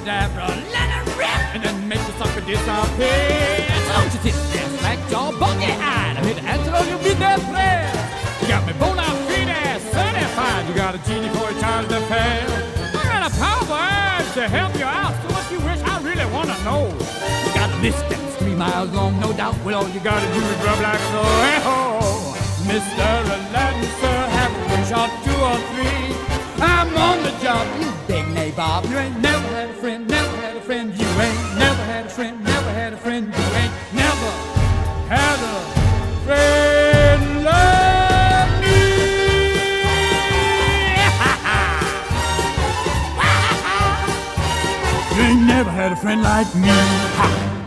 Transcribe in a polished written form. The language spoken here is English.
abracadabra, let it rip, and then make the sucker disappear. Don't you sit there, slack jaw, buggy-eyed. I'm here to answer all your midnight prayers. You got me bona fide, certified. You got a genie for a child to fail. I got a power to help you out. So what you wish, I really want to know. You got a list that's 3 miles long, no doubt. Well, all you got to do is rub like so. Hey-ho, Mr. Aladdin, sir, have a shot 2 or 3. I'm on the job, you big nabob. You ain't never had a friend, never had a friend. You ain't never had a friend, never had a friend. You ain't never had a friend like me. You ain't never had a friend like me. Ha.